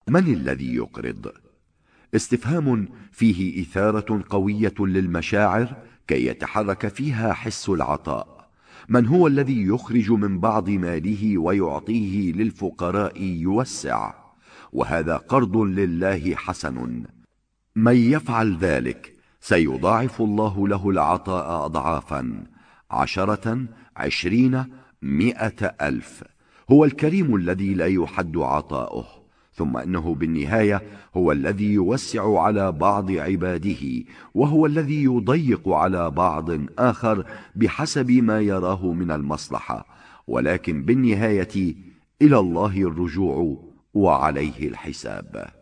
من الذي يقرض؟ استفهام فيه إثارة قوية للمشاعر كي يتحرك فيها حس العطاء. من هو الذي يخرج من بعض ماله ويعطيه للفقراء يوسع؟ وهذا قرض لله حسن. من يفعل ذلك سيضاعف الله له العطاء أضعافا، 10، 20، 100,000. هو الكريم الذي لا يحد عطاؤه، ثم إنه بالنهاية هو الذي يوسع على بعض عباده، وهو الذي يضيق على بعض آخر بحسب ما يراه من المصلحة، ولكن بالنهاية إلى الله الرجوع وعليه الحساب.